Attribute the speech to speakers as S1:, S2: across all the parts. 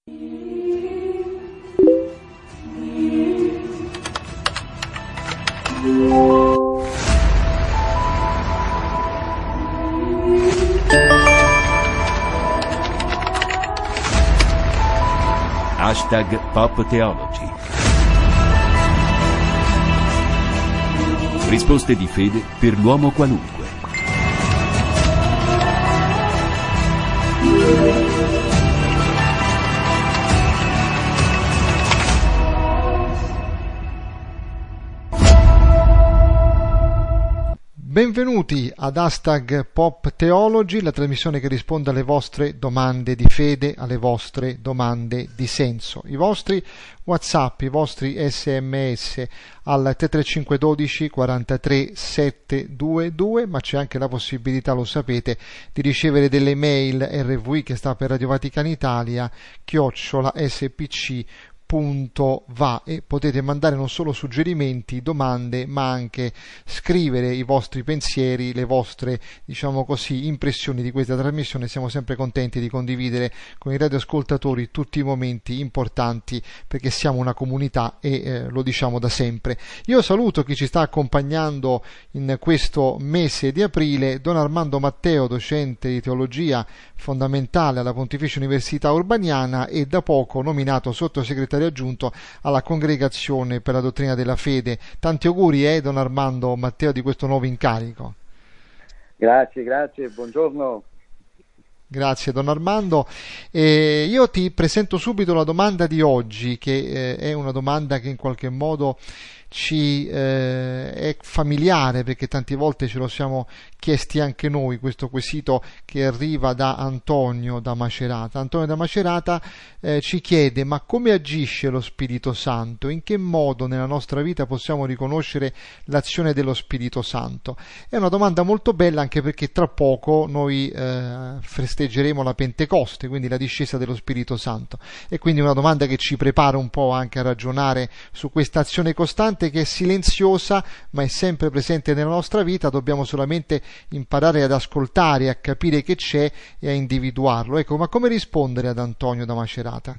S1: Pop Theology. Risposte di fede per l'uomo qualunque.
S2: Benvenuti ad #Pop Theology, la trasmissione che risponde alle vostre domande di fede, alle vostre domande di senso. I vostri WhatsApp, i vostri SMS al 33512 43 722, ma c'è anche la possibilità, lo sapete, di ricevere delle mail RVI, che sta per Radio Vaticana Italia, @spc.va, e potete mandare non solo suggerimenti, domande, ma anche scrivere i vostri pensieri, le vostre, diciamo così, impressioni di questa trasmissione. Siamo sempre contenti di condividere con i radioascoltatori tutti i momenti importanti, perché siamo una comunità e lo diciamo da sempre. Io saluto chi ci sta accompagnando in questo mese di aprile: Don Armando Matteo, docente di teologia fondamentale alla Pontificia Università Urbaniana e da poco nominato sottosegretario aggiunto alla Congregazione per la Dottrina della Fede. Tanti auguri, Don Armando Matteo, di questo nuovo incarico.
S3: Grazie, buongiorno.
S2: Grazie Don Armando. Io ti presento subito la domanda di oggi, che è una domanda che in qualche modo ci è familiare, perché tante volte ce lo siamo chiesti anche noi, questo quesito che arriva da Antonio da Macerata. Antonio da Macerata ci chiede: ma come agisce lo Spirito Santo? In che modo nella nostra vita possiamo riconoscere l'azione dello Spirito Santo? È una domanda molto bella, anche perché tra poco noi festeggeremo la Pentecoste, quindi la discesa dello Spirito Santo, e quindi è una domanda che ci prepara un po' anche a ragionare su questa azione costante, che è silenziosa ma è sempre presente nella nostra vita. Dobbiamo solamente imparare ad ascoltare, a capire che c'è e a individuarlo. Ecco, ma come rispondere ad Antonio da Macerata?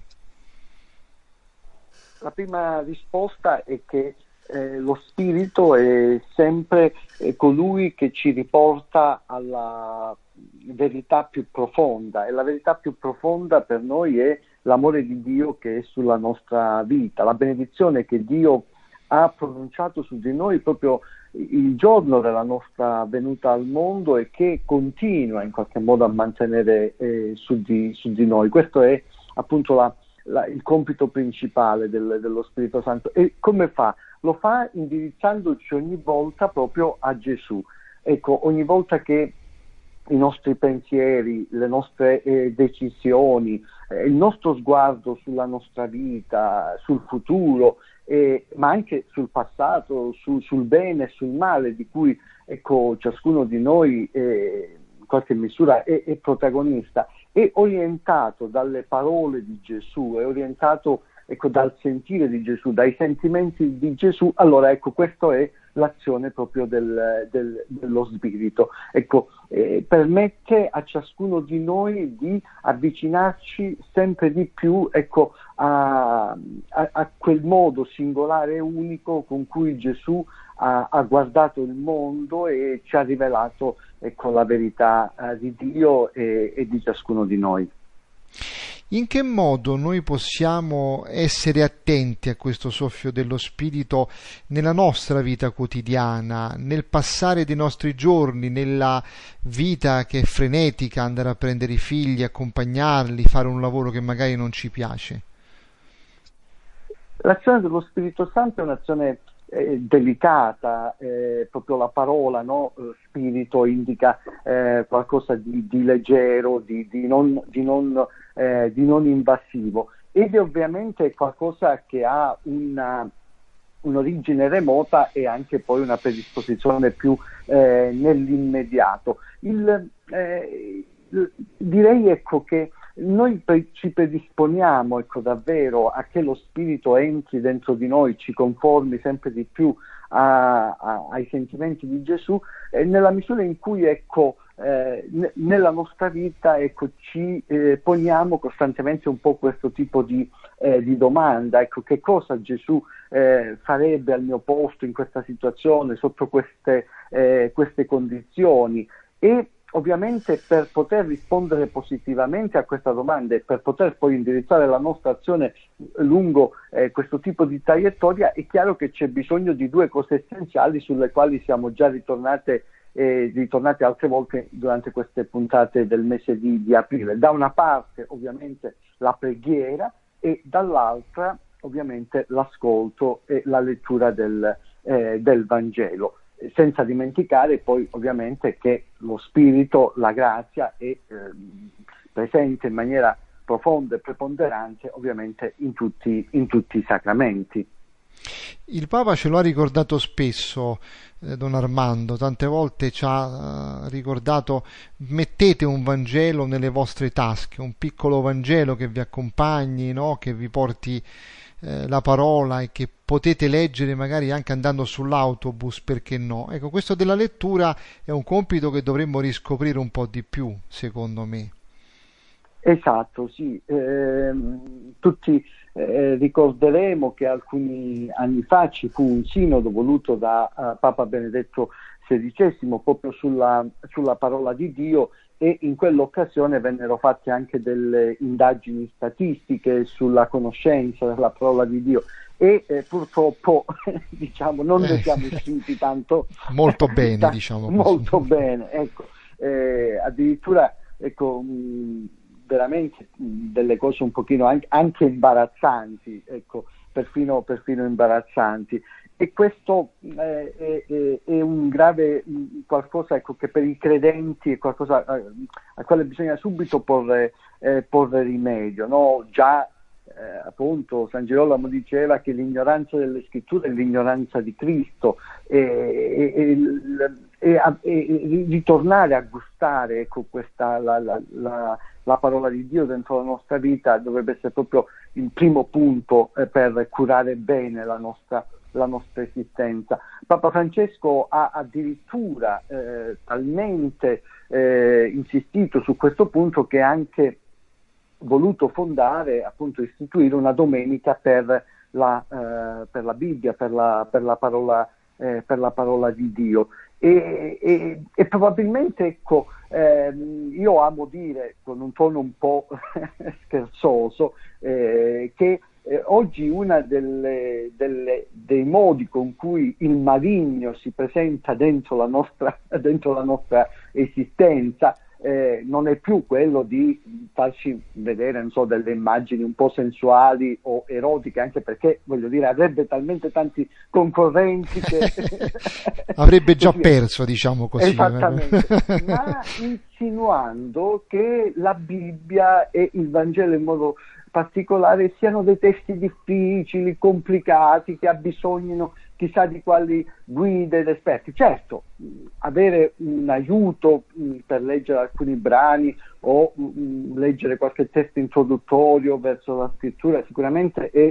S3: La prima risposta è che lo Spirito è sempre colui che ci riporta alla verità più profonda, e la verità più profonda per noi è l'amore di Dio che è sulla nostra vita, la benedizione che Dio ha pronunciato su di noi proprio il giorno della nostra venuta al mondo, e che continua in qualche modo a mantenere su di noi. Questo è appunto il compito principale dello Spirito Santo. E come fa? Lo fa indirizzandoci ogni volta proprio a Gesù. Ecco, ogni volta che i nostri pensieri, le nostre decisioni, il nostro sguardo sulla nostra vita, sul futuro, ma anche sul passato, sul bene e sul male, di cui ciascuno di noi in qualche misura è protagonista, è orientato dalle parole di Gesù, è orientato dal sentire di Gesù, dai sentimenti di Gesù. Allora questa è l'azione proprio dello Spirito. Permette a ciascuno di noi di avvicinarci sempre di più a quel modo singolare e unico con cui Gesù ha guardato il mondo e ci ha rivelato la verità di Dio e di ciascuno di noi.
S2: In che modo noi possiamo essere attenti a questo soffio dello Spirito nella nostra vita quotidiana, nel passare dei nostri giorni, nella vita che è frenetica, andare a prendere i figli, accompagnarli, fare un lavoro che magari non ci piace?
S3: L'azione dello Spirito Santo è un'azione delicata, proprio la parola, no? Spirito indica qualcosa di leggero, di non invasivo, ed è ovviamente qualcosa che ha un'origine remota e anche poi una predisposizione più nell'immediato. Direi che noi ci predisponiamo davvero a che lo Spirito entri dentro di noi, ci conformi sempre di più ai sentimenti di Gesù, nella misura in cui nella nostra vita, ecco, ci poniamo costantemente un po' questo tipo di domanda, ecco, che cosa Gesù farebbe al mio posto in questa situazione, sotto queste condizioni. E ovviamente per poter rispondere positivamente a questa domanda e per poter poi indirizzare la nostra azione lungo questo tipo di traiettoria, è chiaro che c'è bisogno di due cose essenziali sulle quali siamo già ritornate altre volte durante queste puntate del mese di aprile. Da una parte ovviamente la preghiera e dall'altra ovviamente l'ascolto e la lettura del Vangelo. Senza dimenticare poi ovviamente che lo Spirito, la grazia è presente in maniera profonda e preponderante ovviamente in tutti i sacramenti.
S2: Il Papa ce lo ha ricordato spesso, Don Armando, tante volte ci ha ricordato: mettete un Vangelo nelle vostre tasche, un piccolo Vangelo che vi accompagni, no? Che vi porti la parola e che potete leggere magari anche andando sull'autobus, perché no? Ecco, questo della lettura è un compito che dovremmo riscoprire un po' di più, secondo me.
S3: Esatto, sì. Tutti ricorderemo che alcuni anni fa ci fu un sinodo voluto da Papa Benedetto XVI proprio sulla parola di Dio, e in quell'occasione vennero fatte anche delle indagini statistiche sulla conoscenza della parola di Dio, e purtroppo diciamo non ne siamo usciti tanto
S2: molto bene, diciamo così.
S3: Molto bene, ecco. Addirittura, ecco, veramente delle cose un pochino anche imbarazzanti, ecco, perfino imbarazzanti. E questo è un grave qualcosa, ecco, che per i credenti è qualcosa a quale bisogna subito porre rimedio, no? Già appunto San Girolamo diceva che l'ignoranza delle scritture è l'ignoranza di Cristo, e ritornare a gustare, ecco, questa la parola di Dio dentro la nostra vita dovrebbe essere proprio il primo punto per curare bene la nostra esistenza. Papa Francesco ha addirittura talmente insistito su questo punto che ha anche voluto fondare, appunto istituire una domenica per la Bibbia, per la parola di Dio. E probabilmente, ecco, io amo dire con un tono un po' scherzoso che oggi una dei modi con cui il maligno si presenta dentro la nostra esistenza non è più quello di farci vedere, non so, delle immagini un po' sensuali o erotiche, anche perché, voglio dire, avrebbe talmente tanti concorrenti che
S2: avrebbe già perso, diciamo così.
S3: Esattamente, ma insinuando che la Bibbia e il Vangelo in modo particolare siano dei testi difficili, complicati, che abbisognino chissà di quali guide ed esperti. Certo, avere un aiuto per leggere alcuni brani o leggere qualche testo introduttorio verso la scrittura sicuramente è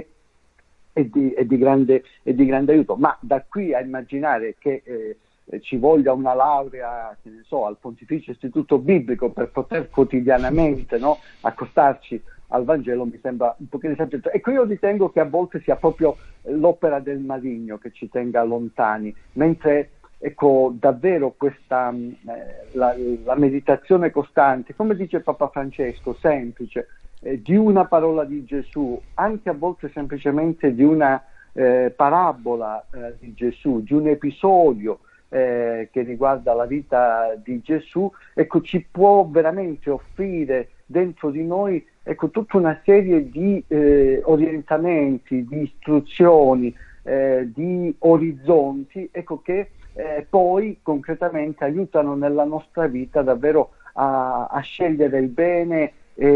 S3: di grande aiuto, ma da qui a immaginare che ci voglia una laurea, che ne so, al Pontificio Istituto Biblico per poter quotidianamente, no, accostarci al Vangelo, mi sembra un pochino esagerato. Ecco, io ritengo che a volte sia proprio l'opera del maligno che ci tenga lontani, mentre, ecco, davvero questa la meditazione costante, come dice Papa Francesco, semplice, di una parola di Gesù, anche a volte semplicemente di una parabola di Gesù, di un episodio che riguarda la vita di Gesù, ecco, ci può veramente offrire dentro di noi, ecco, tutta una serie di orientamenti, di istruzioni, di orizzonti, ecco, che poi concretamente aiutano nella nostra vita davvero a scegliere il bene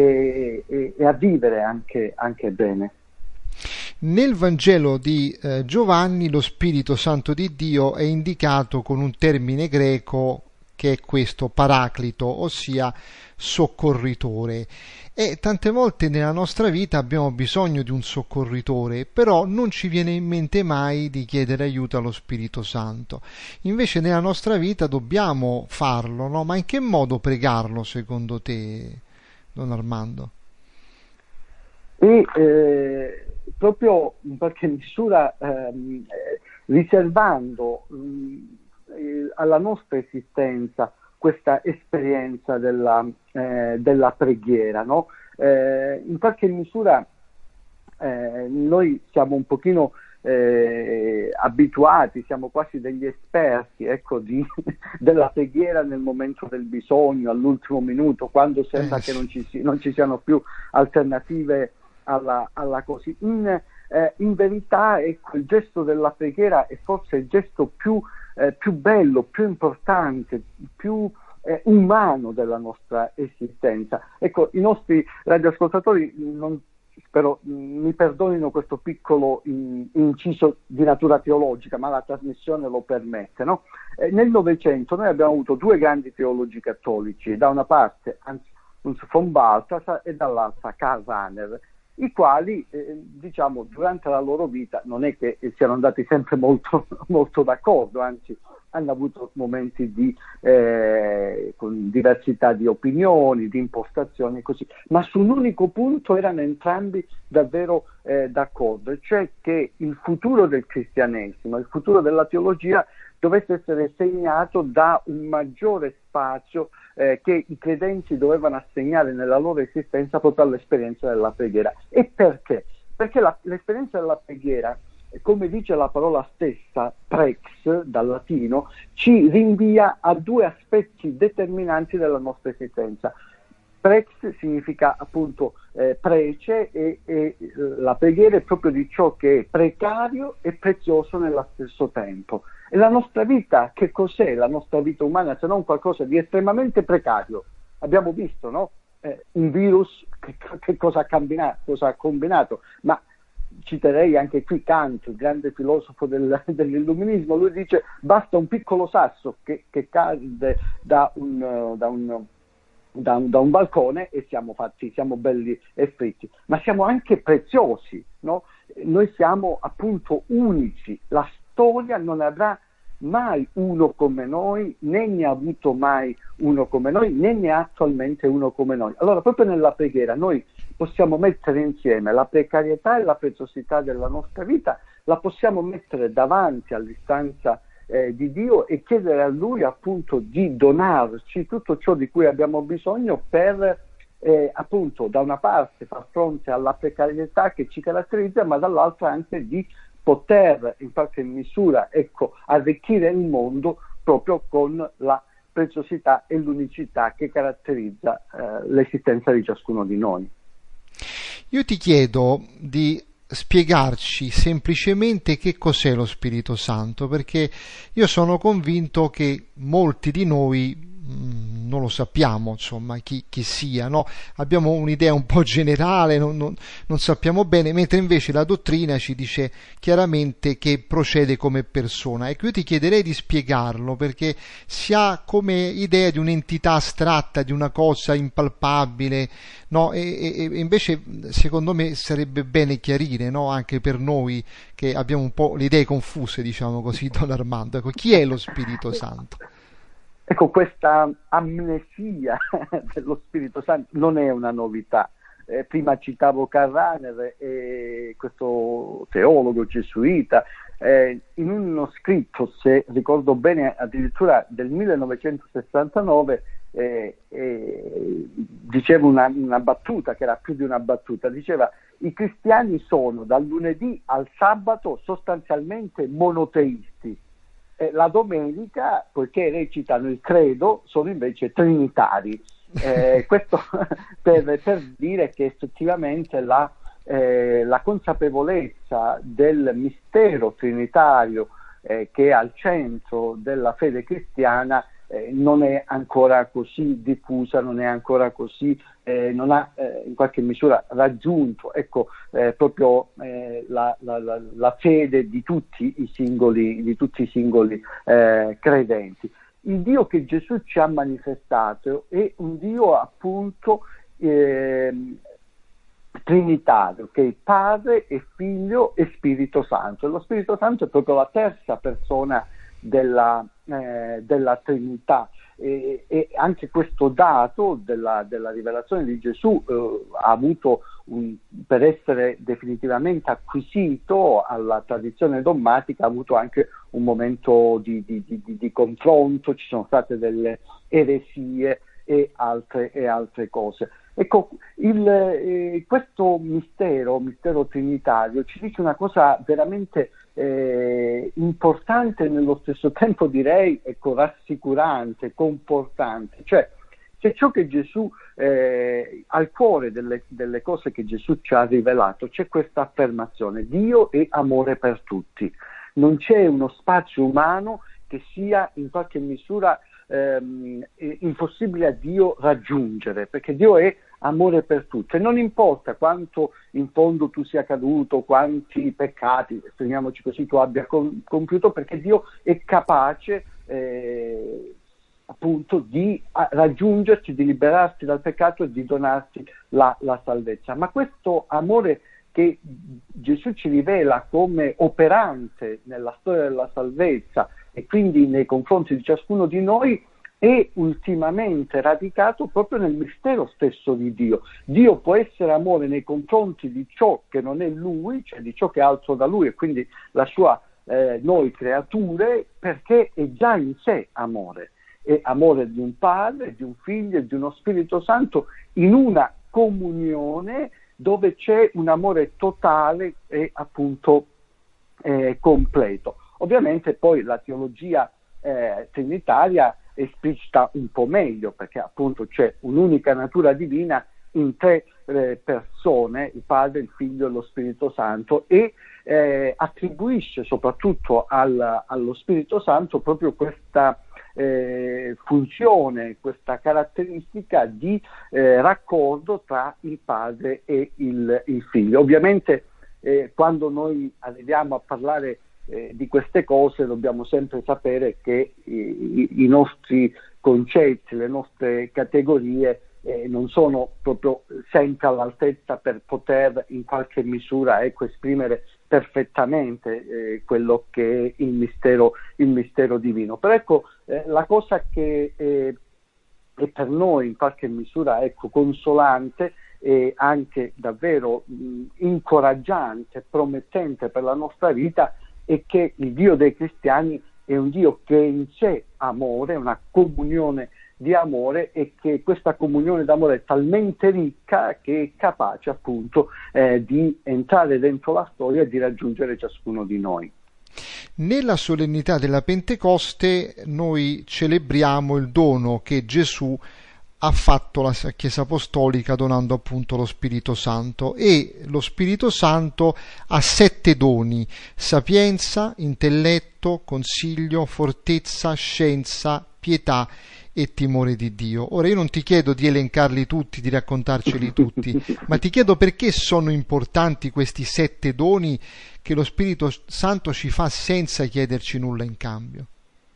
S3: e a vivere anche bene.
S2: Nel Vangelo di Giovanni lo Spirito Santo di Dio è indicato con un termine greco che è questo paraclito, ossia soccorritore. E tante volte nella nostra vita abbiamo bisogno di un soccorritore, però non ci viene in mente mai di chiedere aiuto allo Spirito Santo. Invece nella nostra vita dobbiamo farlo, no? Ma in che modo pregarlo secondo te, Don Armando?
S3: E proprio in qualche misura riservando alla nostra esistenza questa esperienza della preghiera, no? In qualche misura noi siamo un pochino abituati, siamo quasi degli esperti, ecco, della preghiera nel momento del bisogno, all'ultimo minuto, quando sembra che non ci siano più alternative alla così. In verità, ecco, il gesto della preghiera è forse il gesto più bello, più importante, più umano della nostra esistenza. Ecco, i nostri radioascoltatori spero mi perdonino questo piccolo inciso di natura teologica, ma la trasmissione lo permette, no? Nel Novecento noi abbiamo avuto due grandi teologi cattolici, da una parte Hans von Balthasar e dall'altra Karl Rahner, i quali diciamo durante la loro vita non è che siano andati sempre molto, molto d'accordo, anzi hanno avuto momenti con diversità di opinioni, di impostazioni e così, ma su un unico punto erano entrambi davvero d'accordo, cioè che il futuro del cristianesimo, il futuro della teologia dovesse essere segnato da un maggiore spazio che i credenti dovevano assegnare nella loro esistenza proprio all'esperienza della preghiera. E perché? Perché l'esperienza della preghiera, come dice la parola stessa, prex, dal latino, ci rinvia a due aspetti determinanti della nostra esistenza. Prex significa appunto prece e la preghiera è proprio di ciò che è precario e prezioso nello stesso tempo. E la nostra vita, che cos'è la nostra vita umana se non qualcosa di estremamente precario? Abbiamo visto, no? Un virus che cosa ha combinato, ma citerei anche qui Kant, il grande filosofo dell'illuminismo. Lui dice basta un piccolo sasso che cade da un balcone e siamo belli e fritti, ma siamo anche preziosi, no? Noi siamo appunto unici, la storia non avrà mai uno come noi, né ne ha avuto mai uno come noi, né ne ha attualmente uno come noi. Allora proprio nella preghiera noi possiamo mettere insieme la precarietà e la preziosità della nostra vita, la possiamo mettere davanti all'istanza di Dio e chiedere a Lui appunto di donarci tutto ciò di cui abbiamo bisogno per appunto da una parte far fronte alla precarietà che ci caratterizza, ma dall'altra anche di poter in qualche misura arricchire il mondo proprio con la preziosità e l'unicità che caratterizza l'esistenza di ciascuno di noi.
S2: Io ti chiedo di spiegarci semplicemente che cos'è lo Spirito Santo, perché io sono convinto che molti di noi non lo sappiamo, insomma, chi sia, no? Abbiamo un'idea un po' generale, non sappiamo bene, mentre invece la dottrina ci dice chiaramente che procede come persona. Ecco, io ti chiederei di spiegarlo, perché si ha come idea di un'entità astratta, di una cosa impalpabile, no? E invece secondo me sarebbe bene chiarire, no? Anche per noi che abbiamo un po' le idee confuse, diciamo così, Don Armando. Ecco, chi è lo Spirito Santo?
S3: Ecco, questa amnesia dello Spirito Santo non è una novità. Prima citavo Karl Rahner, questo teologo gesuita, in uno scritto, se ricordo bene, addirittura del 1969, diceva una battuta, che era più di una battuta, diceva: i cristiani sono dal lunedì al sabato sostanzialmente monoteisti. La domenica, poiché recitano il credo, sono invece trinitari. Questo per dire che effettivamente la consapevolezza del mistero trinitario che è al centro della fede cristiana non è ancora così diffusa, non è ancora così, non ha in qualche misura raggiunto proprio la fede di tutti i singoli credenti. il Dio che Gesù ci ha manifestato è un Dio appunto trinitario, che è Padre e Figlio e Spirito Santo. E lo Spirito Santo è proprio la terza persona della Trinità. E anche questo dato della rivelazione di Gesù ha avuto per essere definitivamente acquisito alla tradizione dogmatica, ha avuto anche un momento di confronto, ci sono state delle eresie e altre cose. Ecco, questo mistero trinitario ci dice una cosa veramente importante, nello stesso tempo direi, ecco, rassicurante, confortante, cioè c'è ciò che Gesù, al cuore delle cose che Gesù ci ha rivelato, c'è questa affermazione: Dio è amore per tutti. Non c'è uno spazio umano che sia in qualche misura impossibile a Dio raggiungere, perché Dio è amore per tutti, e non importa quanto in fondo tu sia caduto, quanti peccati, esprimiamoci così, tu abbia compiuto, perché Dio è capace appunto di raggiungerti, di liberarti dal peccato e di donarti la salvezza. Ma questo amore che Gesù ci rivela come operante nella storia della salvezza e quindi nei confronti di ciascuno di noi è ultimamente radicato proprio nel mistero stesso di Dio. Dio può essere amore nei confronti di ciò che non è Lui, cioè di ciò che è altro da Lui, e quindi la sua, noi creature, perché è già in sé amore. È amore di un Padre, di un Figlio e di uno Spirito Santo, in una comunione dove c'è un amore totale e appunto completo. Ovviamente poi la teologia trinitaria esplicita un po' meglio, perché appunto c'è un'unica natura divina in tre persone, il Padre, il Figlio e lo Spirito Santo, e attribuisce soprattutto allo Spirito Santo proprio questa funzione, questa caratteristica di raccordo tra il Padre e il Figlio. Ovviamente quando noi arriviamo a parlare di queste cose dobbiamo sempre sapere che i nostri concetti, le nostre categorie non sono proprio sempre all'altezza per poter in qualche misura esprimere perfettamente quello che è il mistero divino. Però ecco, la cosa che è per noi in qualche misura consolante e anche davvero incoraggiante, promettente per la nostra vita, è che il Dio dei cristiani è un Dio che è in sé amore, una comunione di amore, e che questa comunione d'amore è talmente ricca che è capace appunto di entrare dentro la storia e di raggiungere ciascuno di noi.
S2: Nella solennità della Pentecoste noi celebriamo il dono che Gesù ha fatto alla Chiesa Apostolica donando appunto lo Spirito Santo, e lo Spirito Santo ha 7 doni: sapienza, intelletto, consiglio, fortezza, scienza, pietà e timore di Dio. Ora io non ti chiedo di elencarli tutti, di raccontarceli tutti, ma ti chiedo perché sono importanti questi 7 doni che lo Spirito Santo ci fa senza chiederci nulla in cambio.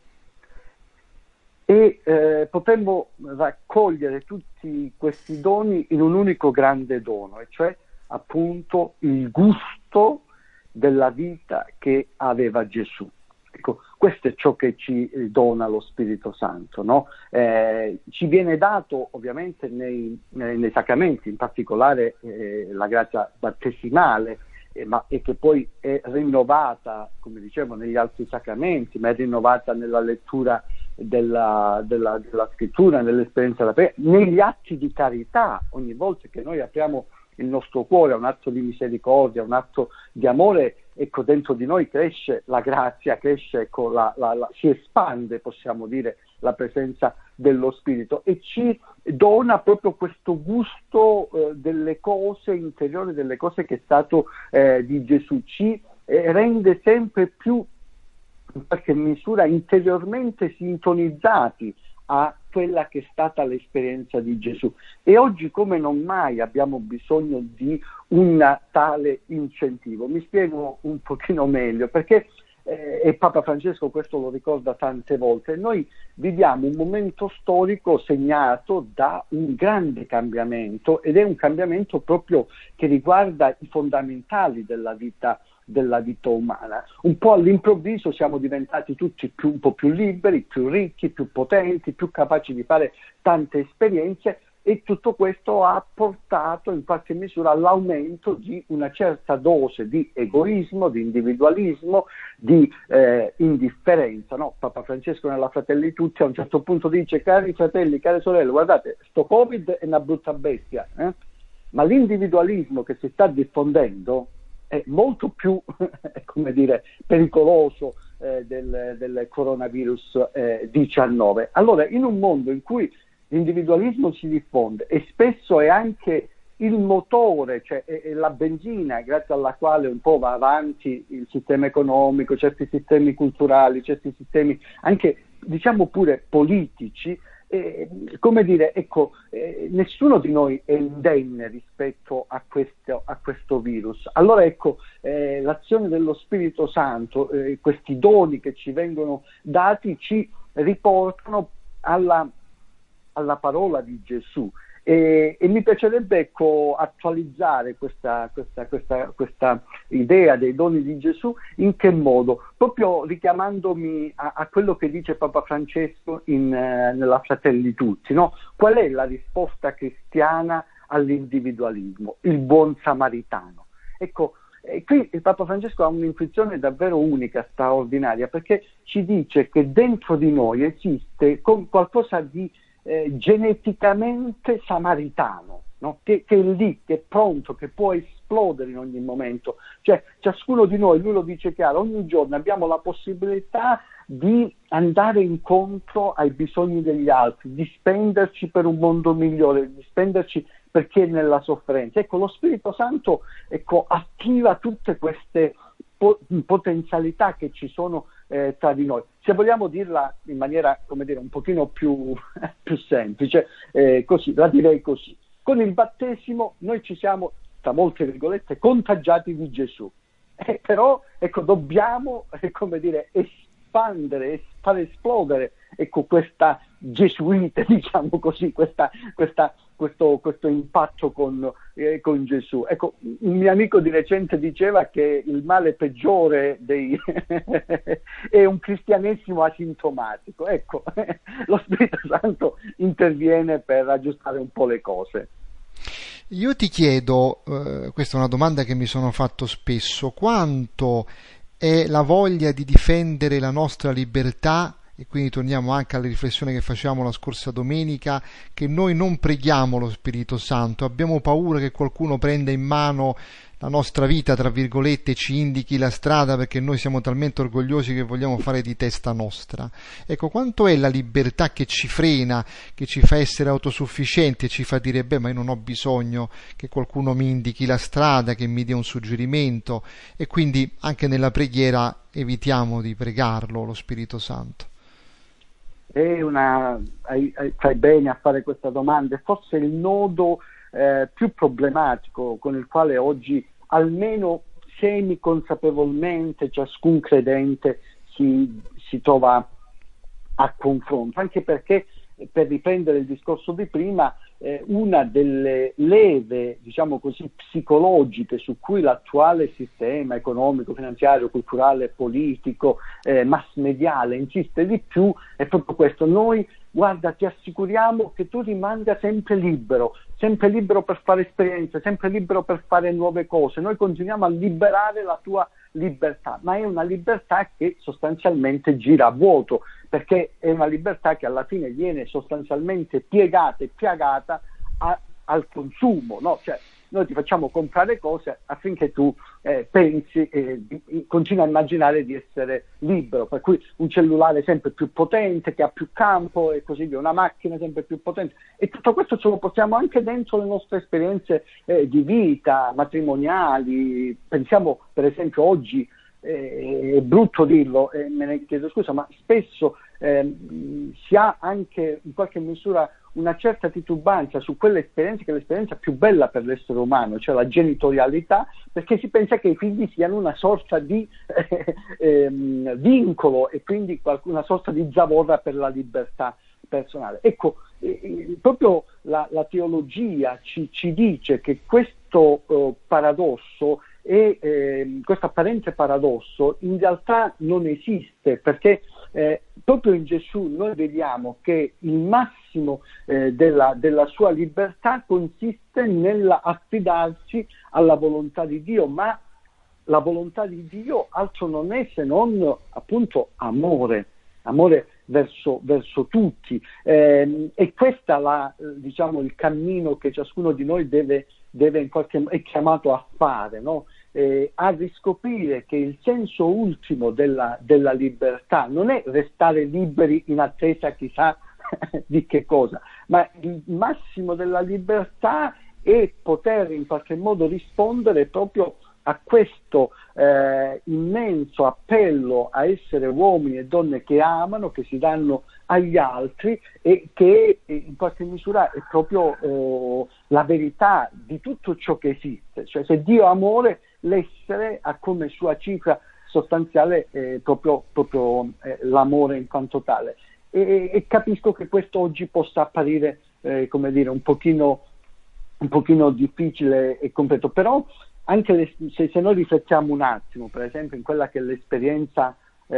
S3: E potremmo raccogliere tutti questi doni in un unico grande dono, e cioè appunto il gusto della vita che aveva Gesù. Ecco, questo è ciò che ci dona lo Spirito Santo, no? Ci viene dato ovviamente nei sacramenti, in particolare la grazia battesimale, e che poi è rinnovata, come dicevo, negli altri sacramenti, ma è rinnovata nella lettura della scrittura, nell'esperienza della preghiera, negli atti di carità. Ogni volta che noi apriamo il nostro cuore a un atto di misericordia, un atto di amore, ecco, dentro di noi cresce la grazia, cresce, ecco, si espande, possiamo dire, la presenza dello Spirito, e ci dona proprio questo gusto delle cose interiori, delle cose che è stato di Gesù, ci rende sempre più, in qualche misura, interiormente sintonizzati a quella che è stata l'esperienza di Gesù. E oggi come non mai abbiamo bisogno di un tale incentivo. Mi spiego un pochino meglio, perché e Papa Francesco questo lo ricorda tante volte. Noi viviamo un momento storico segnato da un grande cambiamento, ed è un cambiamento proprio che riguarda i fondamentali della vita umana. Un po' all'improvviso siamo diventati tutti un po' più liberi, più ricchi, più potenti, più capaci di fare tante esperienze, e tutto questo ha portato in qualche misura all'aumento di una certa dose di egoismo, di individualismo, di indifferenza. No? Papa Francesco nella Fratelli Tutti a un certo punto dice: cari fratelli, care sorelle, guardate, sto Covid è una brutta bestia, ma l'individualismo che si sta diffondendo è molto più come dire, pericoloso del coronavirus 19. Allora, in un mondo in cui l'individualismo si diffonde e spesso è anche il motore, cioè è la benzina grazie alla quale un po' va avanti il sistema economico, certi sistemi culturali, certi sistemi anche diciamo pure politici, come dire, ecco, nessuno di noi è indenne rispetto a questo virus. Allora ecco, l'azione dello Spirito Santo, questi doni che ci vengono dati ci riportano alla parola di Gesù, e mi piacerebbe ecco, attualizzare questa idea dei doni di Gesù. In che modo? Proprio richiamandomi a quello che dice Papa Francesco nella Fratelli Tutti, no? Qual è la risposta cristiana all'individualismo? Il buon samaritano. Ecco, qui il Papa Francesco ha un'intuizione davvero unica, straordinaria, perché ci dice che dentro di noi esiste qualcosa di geneticamente samaritano, no? che è lì, che è pronto, che può esplodere in ogni momento. Cioè ciascuno di noi, lui lo dice chiaro, ogni giorno abbiamo la possibilità di andare incontro ai bisogni degli altri, di spenderci per un mondo migliore, di spenderci per chi è nella sofferenza. Ecco, lo Spirito Santo attiva tutte queste potenzialità che ci sono tra di noi. Se vogliamo dirla in maniera, come dire, un pochino più semplice, così, la direi così. Con il battesimo noi ci siamo, tra molte virgolette, contagiati di Gesù. Però, ecco, dobbiamo, come dire, espandere, far esplodere, ecco, questa gesuite, diciamo così, questo impatto con Gesù. Ecco, un mio amico di recente diceva che il male peggiore è un cristianesimo asintomatico. Ecco, lo Spirito Santo interviene per aggiustare un po' le cose.
S2: Io ti chiedo, questa è una domanda che mi sono fatto spesso, quanto è la voglia di difendere la nostra libertà, e quindi torniamo anche alla riflessione che facevamo la scorsa domenica, che noi non preghiamo lo Spirito Santo, abbiamo paura che qualcuno prenda in mano la nostra vita, tra virgolette, ci indichi la strada, perché noi siamo talmente orgogliosi che vogliamo fare di testa nostra. Ecco, quanto è la libertà che ci frena, che ci fa essere autosufficienti e ci fa dire: beh, ma io non ho bisogno che qualcuno mi indichi la strada, che mi dia un suggerimento, e quindi anche nella preghiera evitiamo di pregarlo lo Spirito Santo.
S3: Fai bene a fare questa domanda, è forse il nodo più problematico con il quale oggi, almeno semi-consapevolmente, ciascun credente si trova a confronto, anche perché, per riprendere il discorso di prima, una delle leve, diciamo così, psicologiche su cui l'attuale sistema economico, finanziario, culturale, politico, mass mediale insiste di più è proprio questo: noi, guarda, ti assicuriamo che tu rimanga sempre libero per fare esperienze, sempre libero per fare nuove cose, noi continuiamo a liberare la tua libertà, ma è una libertà che sostanzialmente gira a vuoto, perché è una libertà che alla fine viene sostanzialmente piegata e piagata al consumo, no? Cioè, noi ti facciamo comprare cose affinché tu pensi e continui a immaginare di essere libero, per cui un cellulare sempre più potente, che ha più campo e così via, una macchina sempre più potente, e tutto questo ce lo portiamo anche dentro le nostre esperienze di vita, matrimoniali. Pensiamo per esempio oggi, è brutto dirlo, me ne chiedo scusa, ma spesso si ha anche in qualche misura una certa titubanza su quell'esperienza che è l'esperienza più bella per l'essere umano, cioè la genitorialità, perché si pensa che i figli siano una sorta di vincolo e quindi una sorta di zavorra per la libertà personale. Ecco, proprio la teologia ci dice che questo paradosso questo apparente paradosso in realtà non esiste, perché proprio in Gesù noi vediamo che il massimo della sua libertà consiste nell'affidarsi alla volontà di Dio, ma la volontà di Dio altro non è se non appunto amore verso tutti, e questa diciamo il cammino che ciascuno di noi deve in qualche modo è chiamato a fare, no? A riscoprire che il senso ultimo della libertà non è restare liberi in attesa chissà di che cosa, ma il massimo della libertà è poter in qualche modo rispondere proprio a questo immenso appello a essere uomini e donne che amano, che si danno agli altri, e che in qualche misura è proprio la verità di tutto ciò che esiste. Cioè, se Dio è amore, l'essere ha come sua cifra sostanziale proprio l'amore in quanto tale. E capisco che questo oggi possa apparire come dire un pochino difficile e completo, però anche se noi riflettiamo un attimo, per esempio, in quella che è l'esperienza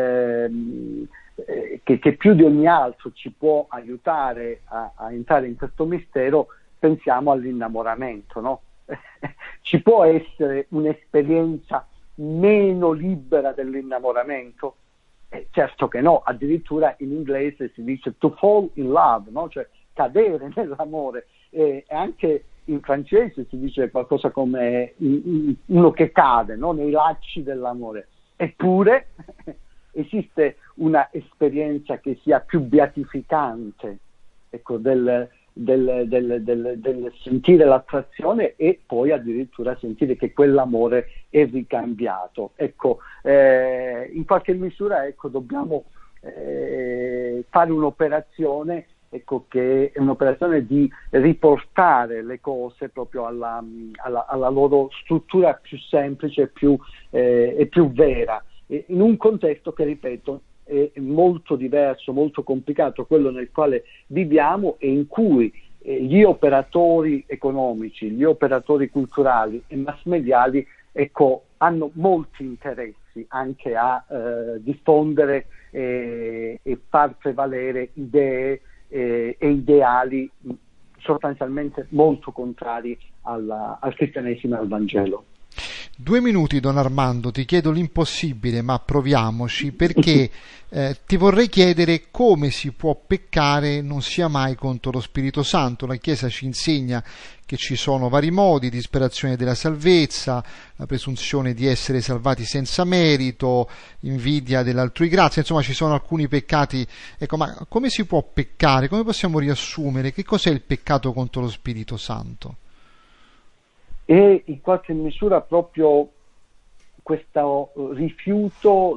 S3: che più di ogni altro ci può aiutare a entrare in questo mistero, pensiamo all'innamoramento, no? Ci può essere un'esperienza meno libera dell'innamoramento? Certo che no, addirittura in inglese si dice to fall in love, no? Cioè cadere nell'amore, e anche in francese si dice qualcosa come uno che cade, no? Nei lacci dell'amore. Eppure esiste una esperienza che sia più beatificante, ecco, del sentire l'attrazione e poi addirittura sentire che quell'amore è ricambiato. Ecco, in qualche misura, ecco, dobbiamo fare un'operazione, ecco, che è un'operazione di riportare le cose proprio alla loro struttura più semplice e più vera, in un contesto che, ripeto, è molto diverso, molto complicato, quello nel quale viviamo, e in cui gli operatori economici, gli operatori culturali e mass mediali, ecco, hanno molti interessi anche a diffondere e far prevalere idee e ideali sostanzialmente molto contrari al cristianesimo e al Vangelo.
S2: 2 minuti, Don Armando, ti chiedo l'impossibile, ma proviamoci, perché ti vorrei chiedere come si può peccare non sia mai contro lo Spirito Santo. La Chiesa ci insegna che ci sono vari modi: disperazione della salvezza, la presunzione di essere salvati senza merito, invidia dell'altrui grazia, insomma ci sono alcuni peccati. Ecco, ma come si può peccare? Come possiamo riassumere? Che cos'è il peccato contro lo Spirito Santo?
S3: E in qualche misura proprio questo rifiuto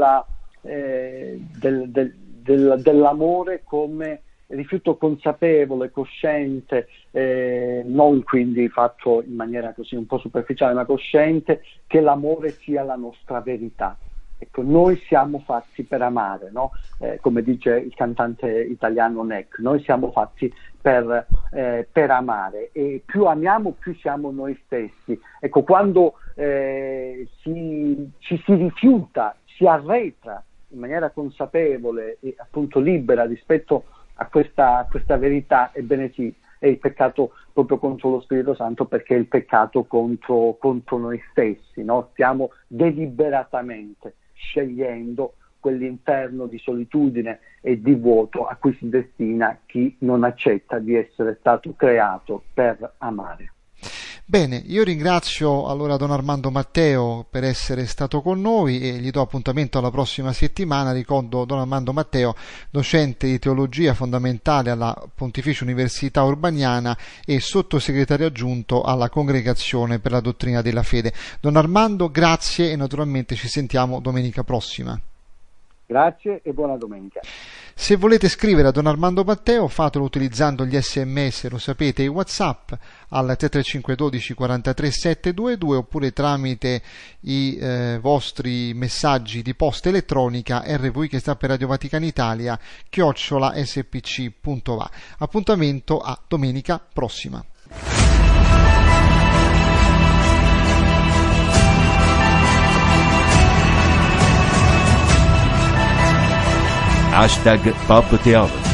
S3: dell'amore come rifiuto consapevole, cosciente, non quindi fatto in maniera così un po' superficiale, ma cosciente, che l'amore sia la nostra verità. Ecco, noi siamo fatti per amare, no? Come dice il cantante italiano Neck, noi siamo fatti per amare, e più amiamo più siamo noi stessi. Ecco, quando ci si rifiuta, si arretra in maniera consapevole e appunto libera rispetto a questa verità, ebbene sì, è il peccato proprio contro lo Spirito Santo, perché è il peccato contro noi stessi, no? Stiamo deliberatamente scegliendo quell'inferno di solitudine e di vuoto a cui si destina chi non accetta di essere stato creato per amare.
S2: Bene, io ringrazio allora Don Armando Matteo per essere stato con noi e gli do appuntamento alla prossima settimana. Ricordo Don Armando Matteo, docente di teologia fondamentale alla Pontificia Università Urbaniana e sottosegretario aggiunto alla Congregazione per la Dottrina della Fede. Don Armando, grazie, e naturalmente ci sentiamo domenica prossima.
S3: Grazie e buona domenica.
S2: Se volete scrivere a Don Armando Matteo, fatelo utilizzando gli SMS, lo sapete, e i WhatsApp al 335 12 43 722 oppure tramite i vostri messaggi di posta elettronica RVI, che sta per Radio Vaticana Italia, @spc.va. Appuntamento a domenica prossima.
S1: Pop Theology.